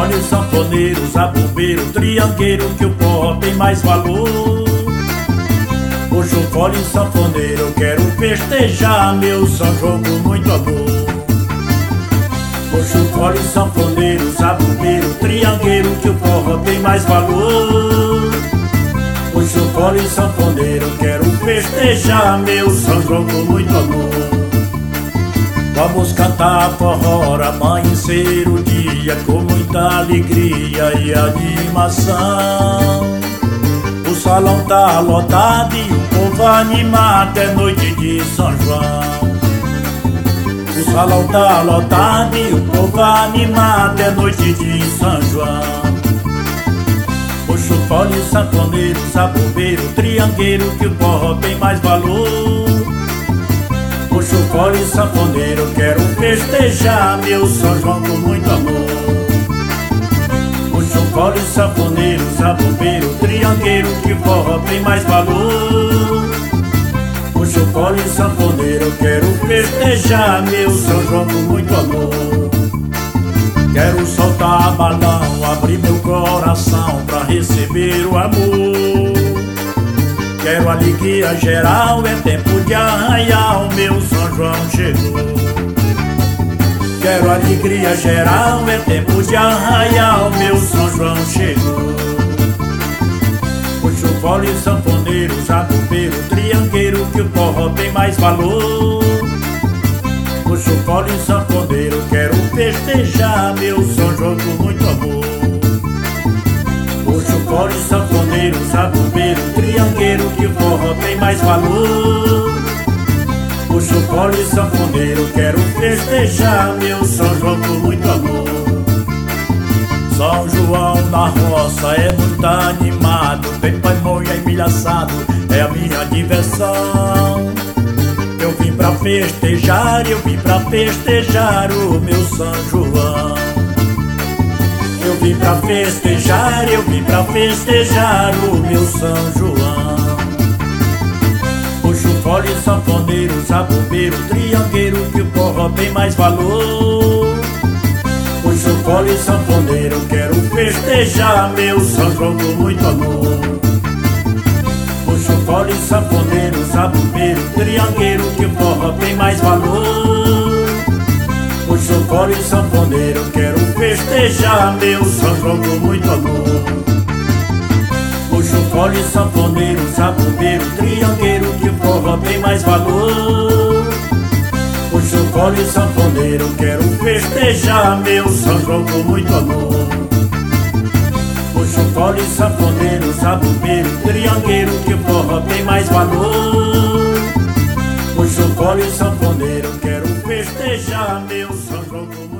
chufole, sanfoneiro, zabumbeiro, triangueiro, que o forró tem mais valor. O chufole, sanfoneiro, eu quero festejar meu São João com muito amor. O chufole, sanfoneiro, zabumbeiro, triangueiro, que o forró tem mais valor. O chufole, sanfoneiro, eu quero festejar meu São João com muito amor. Vamos cantar forró, amanhecer o dia com muita alegria e animação. O salão tá lotado e o povo animado, é noite de São João. O salão tá lotado e o povo animado, é noite de São João. O chufole, sanfoneiro, zabumbeiro, triangueiro, que o forró tem mais valor. O chufole, sanfoneiro, eu quero festejar meu São João com muito amor. O chufole, sanfoneiro, zabumbeiro, triangueiro, que o forró tem mais valor. O chufole, sanfoneiro, eu quero festejar meu São João com muito amor. Quero soltar balão, abrir meu coração pra receber o amor. Quero alegria geral, é tempo de arraial, meu São João chegou. Quero alegria geral, é tempo de arraial, meu São João chegou. O chufole, sanfoneiro, zabumbeiro, triangueiro, que o forró tem mais valor. O chufole, sanfoneiro, quero festejar meu São João com muito amor. O chufole, sanfoneiro, zabumbeiro, triangueiro, que o forró tem mais valor. O chufole, sanfoneiro, quero festejar meu São João com muito amor. São João na roça é muito animado, tem pamonha e milho assado, é a minha diversão. Eu vim pra festejar, eu vim pra festejar o meu São João. Eu vim pra festejar, eu vim pra festejar o meu São João. O chufole, sanfoneiro, zabumbeiro, triangueiro, que o forró tem mais valor. O chufole, sanfoneiro, quero festejar meu São João com muito amor. O chufole, sanfoneiro, zabumbeiro, triangueiro, que o forró tem mais valor. O chufole, sanfoneiro, quero festejar meu São João com muito amor. O chufole, sanfoneiro, zabumbeiro, triangueiro, que o forró tem mais valor. O chufole, sanfoneiro, quero festejar meu São João com muito amor. O chufole, sanfoneiro, zabumbeiro, triangueiro, que o forró tem mais valor. O chufole, sanfoneiro, quero festejar meu São João com muito amor.